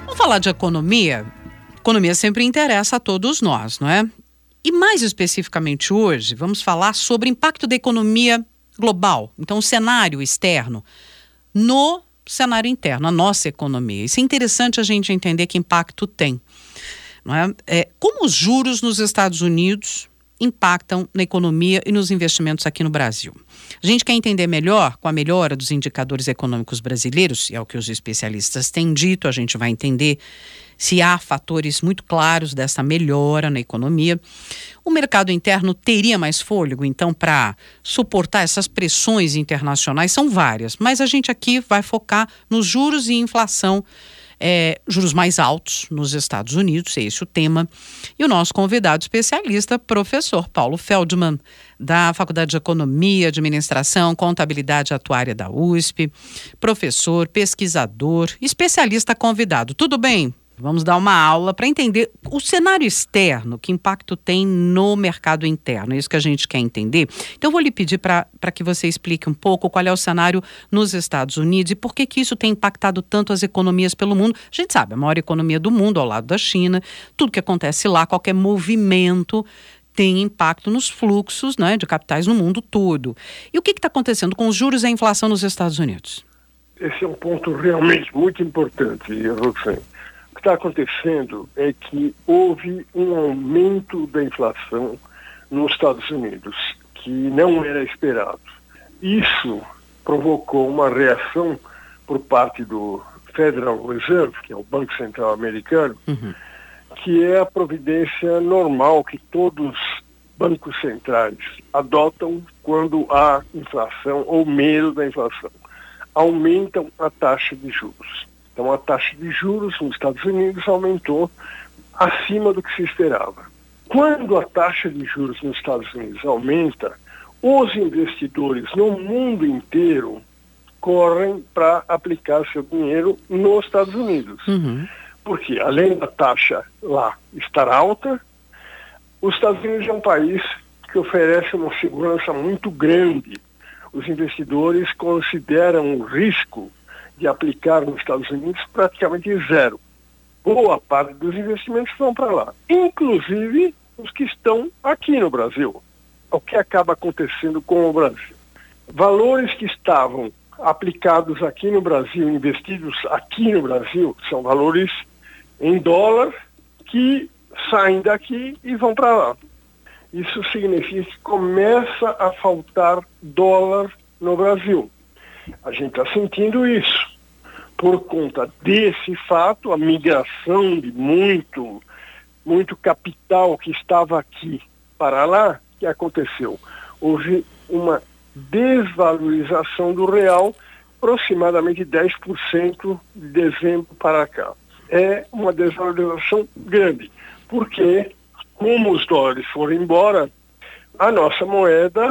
Vamos falar de economia? Economia sempre interessa a todos nós, não é? E mais especificamente hoje, vamos falar sobre o impacto da economia global. Então, o cenário externo no cenário interno, a nossa economia. Isso é interessante a gente entender que impacto tem. Não é? Como os juros nos Estados Unidos impactam na economia e nos investimentos aqui no Brasil. A gente quer entender melhor, com a melhora dos indicadores econômicos brasileiros, e é o que os especialistas têm dito, a gente vai entender se há fatores muito claros dessa melhora na economia. O mercado interno teria mais fôlego, então, para suportar essas pressões internacionais? São várias, mas a gente aqui vai focar nos juros e inflação, juros mais altos nos Estados Unidos, é esse o tema. E o nosso convidado especialista, professor Paulo Feldman, da Faculdade de Economia, Administração, Contabilidade Atuária da USP, professor, pesquisador, especialista convidado. Tudo bem? Vamos dar uma aula para entender o cenário externo, que impacto tem no mercado interno. É isso que a gente quer entender. Então, eu vou lhe pedir para que você explique um pouco qual é o cenário nos Estados Unidos e por que isso tem impactado tanto as economias pelo mundo. A gente sabe, a maior economia do mundo ao lado da China, tudo que acontece lá, qualquer movimento tem impacto nos fluxos, né, de capitais no mundo todo. E o que está acontecendo com os juros e a inflação nos Estados Unidos? Esse é um ponto realmente muito importante, Roxane. O que está acontecendo é que houve um aumento da inflação nos Estados Unidos, que não era esperado. Isso provocou uma reação por parte do Federal Reserve, que é o Banco Central americano, que é a providência normal que todos os bancos centrais adotam quando há inflação ou medo da inflação. Aumentam a taxa de juros. Então, a taxa de juros nos Estados Unidos aumentou acima do que se esperava. Quando a taxa de juros nos Estados Unidos aumenta, os investidores no mundo inteiro correm para aplicar seu dinheiro nos Estados Unidos. Porque, além da taxa lá estar alta, os Estados Unidos é um país que oferece uma segurança muito grande. Os investidores consideram o risco de aplicar nos Estados Unidos praticamente zero. Boa parte dos investimentos vão para lá, inclusive os que estão aqui no Brasil. O que acaba acontecendo com o Brasil? Valores que estavam aplicados aqui no Brasil, investidos aqui no Brasil, são valores em dólar que saem daqui e vão para lá. Isso significa que começa a faltar dólar no Brasil. A gente está sentindo isso. Por conta desse fato, a migração de muito capital que estava aqui para lá, que aconteceu? Houve uma desvalorização do real, aproximadamente 10% de dezembro para cá. É uma desvalorização grande, porque como os dólares foram embora, a nossa moeda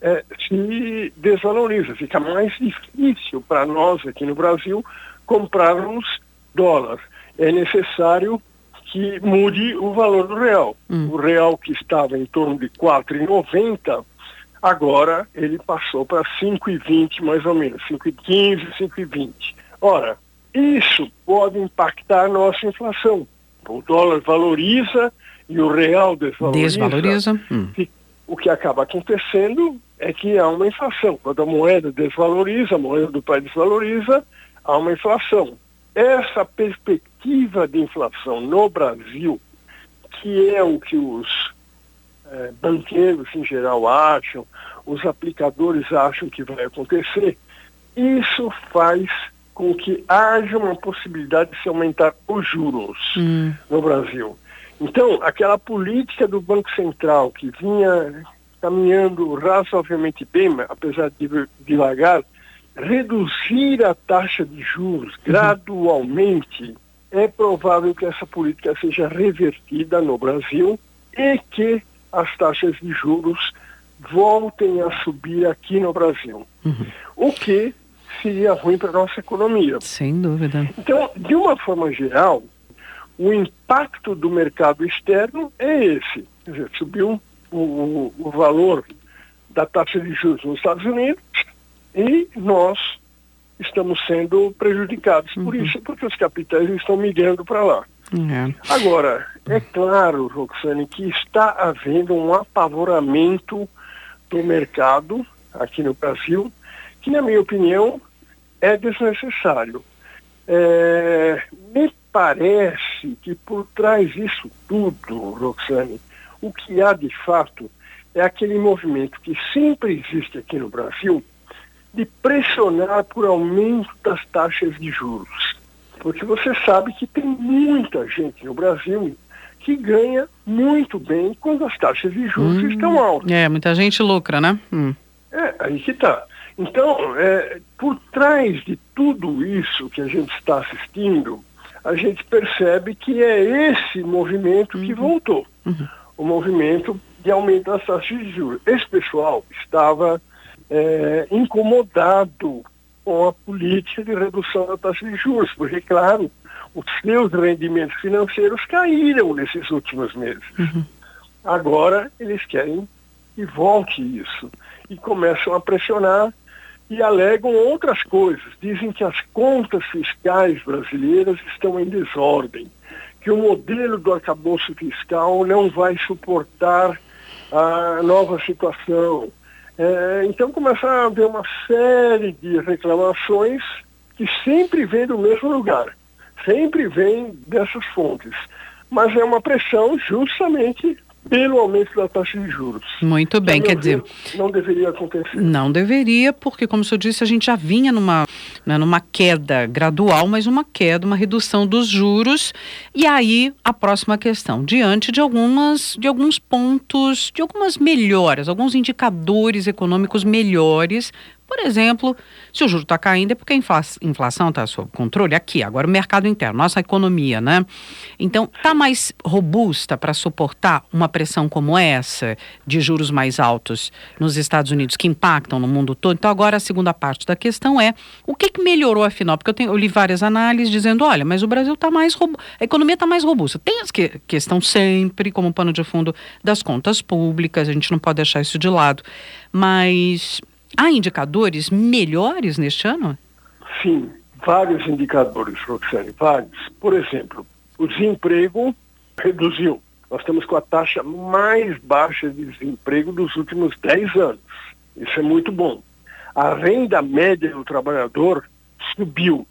se desvaloriza. Fica mais difícil para nós aqui no Brasil comprarmos dólar. É necessário que mude o valor do real. O real que estava em torno de R$ 4,90, agora ele passou para 5,20 mais ou menos, 5,15, 5,20. Ora, isso pode impactar a nossa inflação. O dólar valoriza e o real desvaloriza. O que acaba acontecendo é que há uma inflação. Quando a moeda desvaloriza, a moeda do país desvaloriza, há uma inflação. Essa perspectiva de inflação no Brasil, que é o que os banqueiros em geral acham, os aplicadores acham que vai acontecer, isso faz com que haja uma possibilidade de se aumentar os juros no Brasil. Então, aquela política do Banco Central que vinha caminhando razoavelmente bem, apesar de devagar, reduzir a taxa de juros gradualmente, é provável que essa política seja revertida no Brasil e que as taxas de juros voltem a subir aqui no Brasil. O que seria ruim para a nossa economia. Sem dúvida. Então, de uma forma geral, o impacto do mercado externo é esse. Quer dizer, subiu o valor da taxa de juros nos Estados Unidos e nós estamos sendo prejudicados por isso, porque os capitais estão migrando para lá. Agora, é claro, Roxane, que está havendo um apavoramento do mercado aqui no Brasil, que, na minha opinião, é desnecessário. Me parece que por trás disso tudo, Roxane, o que há de fato é aquele movimento que sempre existe aqui no Brasil de pressionar por aumento das taxas de juros. Porque você sabe que tem muita gente no Brasil que ganha muito bem quando as taxas de juros estão altas. Muita gente lucra, né? Aí que está. Então, por trás de tudo isso que a gente está assistindo, a gente percebe que é esse movimento que voltou. O movimento de aumento das taxas de juros. Esse pessoal estava incomodado com a política de redução da taxa de juros, porque, claro, os seus rendimentos financeiros caíram nesses últimos meses. Agora, eles querem que volte isso. E começam a pressionar e alegam outras coisas. Dizem que as contas fiscais brasileiras estão em desordem, que o modelo do arcabouço fiscal não vai suportar a nova situação. Então começa a haver uma série de reclamações que sempre vêm do mesmo lugar, sempre vêm dessas fontes. Mas é uma pressão justamente pelo aumento da taxa de juros. Muito bem, quer dizer... Não deveria acontecer. Não deveria, porque, como o senhor disse, a gente já vinha numa queda gradual, mas uma redução dos juros. E aí, a próxima questão, diante de alguns pontos, de algumas melhoras, alguns indicadores econômicos melhores. Por exemplo, se o juro está caindo é porque a inflação está sob controle aqui. Agora o mercado interno, nossa economia, né? Então, está mais robusta para suportar uma pressão como essa de juros mais altos nos Estados Unidos, que impactam no mundo todo. Então, agora a segunda parte da questão é o que melhorou afinal? Porque eu li várias análises dizendo, olha, mas o Brasil está mais robusto, a economia está mais robusta. Tem as questão sempre como pano de fundo das contas públicas, a gente não pode deixar isso de lado. Mas... há indicadores melhores neste ano? Sim, vários indicadores, Roxane, vários. Por exemplo, o desemprego reduziu. Nós estamos com a taxa mais baixa de desemprego dos últimos 10 anos. Isso é muito bom. A renda média do trabalhador subiu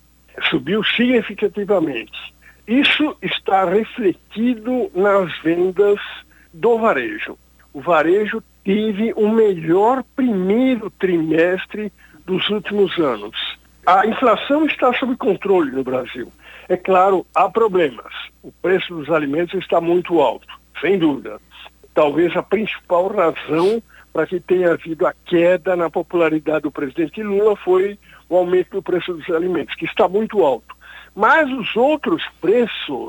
significativamente. Isso está refletido nas vendas do varejo. O varejo teve o melhor primeiro trimestre dos últimos anos. A inflação está sob controle no Brasil. É claro, há problemas. O preço dos alimentos está muito alto, sem dúvida. Talvez a principal razão para que tenha havido a queda na popularidade do presidente Lula foi o aumento do preço dos alimentos, que está muito alto. Mas os outros preços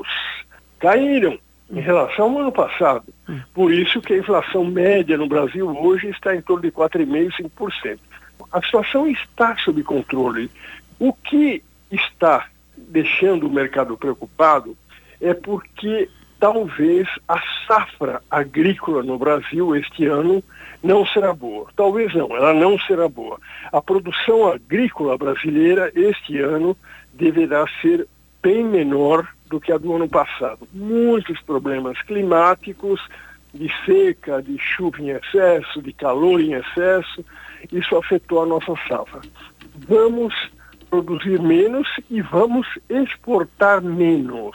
caíram em relação ao ano passado. Por isso que a inflação média no Brasil hoje está em torno de 4,5%, 5%. A situação está sob controle. O que está deixando o mercado preocupado é porque talvez a safra agrícola no Brasil este ano não será boa. Talvez não, ela não será boa. A produção agrícola brasileira este ano deverá ser bem menor do que a do ano passado. Muitos problemas climáticos, de seca, de chuva em excesso, de calor em excesso, isso afetou a nossa safra. Vamos produzir menos e vamos exportar menos.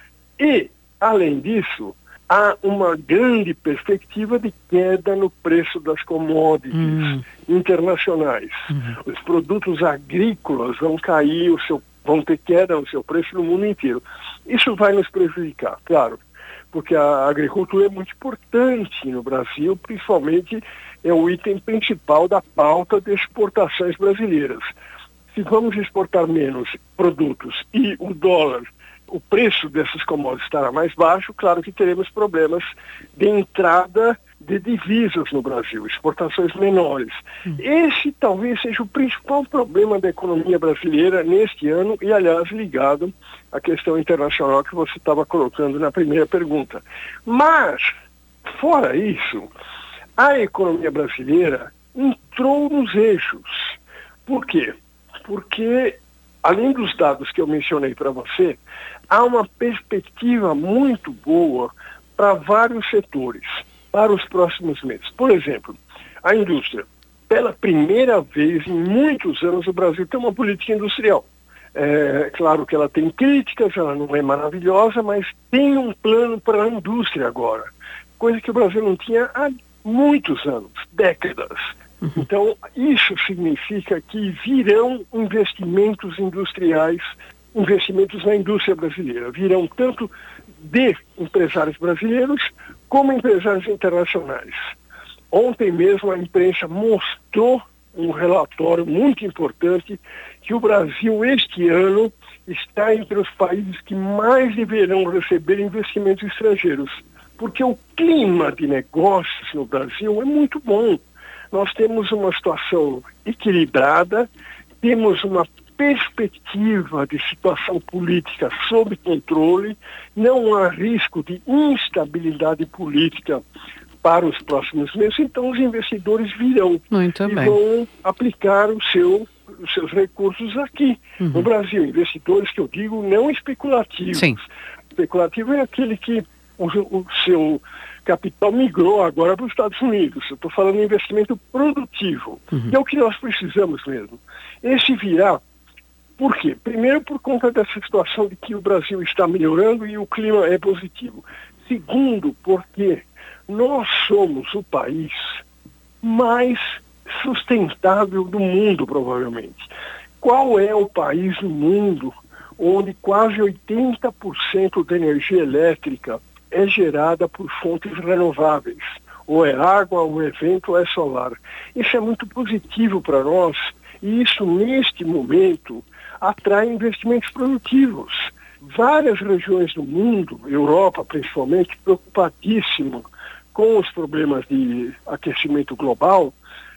E, além disso, há uma grande perspectiva de queda no preço das commodities internacionais. Os produtos agrícolas vão cair, vão ter queda no seu preço no mundo inteiro. Isso vai nos prejudicar, claro, porque a agricultura é muito importante no Brasil, principalmente é o item principal da pauta de exportações brasileiras. Se vamos exportar menos produtos e o dólar, o preço dessas commodities estará mais baixo, claro que teremos problemas de entrada de divisas no Brasil, exportações menores. Esse talvez seja o principal problema da economia brasileira neste ano e, aliás, ligado à questão internacional que você estava colocando na primeira pergunta. Mas, fora isso, a economia brasileira entrou nos eixos. Por quê? porque, além dos dados que eu mencionei para você, há uma perspectiva muito boa para vários setores, para os próximos meses. Por exemplo, a indústria. Pela primeira vez em muitos anos, o Brasil tem uma política industrial. É claro que ela tem críticas, ela não é maravilhosa, mas tem um plano para a indústria agora, coisa que o Brasil não tinha há muitos anos, décadas. Então, isso significa que virão investimentos industriais, investimentos na indústria brasileira. Virão tanto de empresários brasileiros como empresários internacionais. Ontem mesmo a imprensa mostrou um relatório muito importante que o Brasil, este ano, está entre os países que mais deverão receber investimentos estrangeiros, porque o clima de negócios no Brasil é muito bom. Nós temos uma situação equilibrada, temos uma perspectiva de situação política sob controle, não há risco de instabilidade política para os próximos meses, então os investidores virão vão aplicar os seus recursos aqui no Brasil. Investidores que eu digo não especulativos. Sim. Especulativo é aquele que o seu capital migrou agora para os Estados Unidos. Eu estou falando de investimento produtivo. E é o que nós precisamos mesmo. Esse virá, por quê? Primeiro, por conta dessa situação de que o Brasil está melhorando e o clima é positivo. Segundo, porque nós somos o país mais sustentável do mundo, provavelmente. Qual é o país no mundo onde quase 80% da energia elétrica é gerada por fontes renováveis? Ou é água, ou é vento, ou é solar. Isso é muito positivo para nós e isso, neste momento, atrai investimentos produtivos. Várias regiões do mundo, Europa principalmente, preocupadíssima com os problemas de aquecimento global,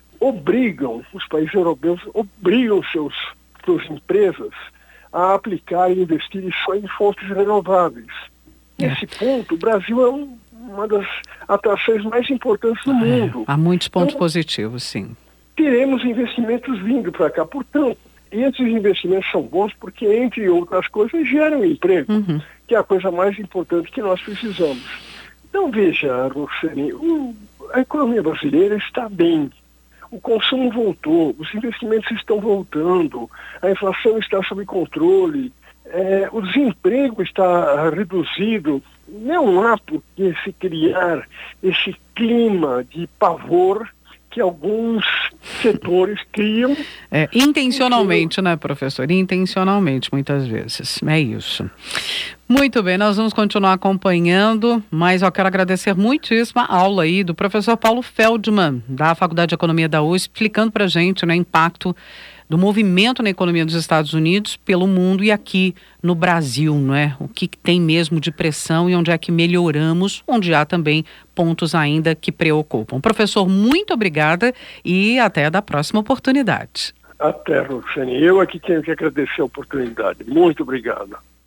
os países europeus obrigam suas empresas a aplicar e investir só em fontes renováveis. Nesse ponto, o Brasil é uma das atrações mais importantes do mundo. Há muitos pontos positivos, sim. Teremos investimentos vindo para cá. Portanto, esses investimentos são bons porque, entre outras coisas, geram emprego, que é a coisa mais importante que nós precisamos. Então, veja, Roxane, a economia brasileira está bem. O consumo voltou, os investimentos estão voltando, a inflação está sob controle, o desemprego está reduzido. Não há por que se criar esse clima de pavor que alguns setores criam. Intencionalmente, né, professor? Intencionalmente, muitas vezes. É isso. Muito bem, nós vamos continuar acompanhando, mas eu quero agradecer muitíssimo a aula aí do professor Paulo Feldman, da Faculdade de Economia da USP, explicando para a gente, né, o impacto do movimento na economia dos Estados Unidos pelo mundo e aqui no Brasil, não é? O que tem mesmo de pressão e onde é que melhoramos, onde há também pontos ainda que preocupam. Professor, muito obrigada e até da próxima oportunidade. Até, Roxane. Eu aqui tenho que agradecer a oportunidade. Muito obrigado.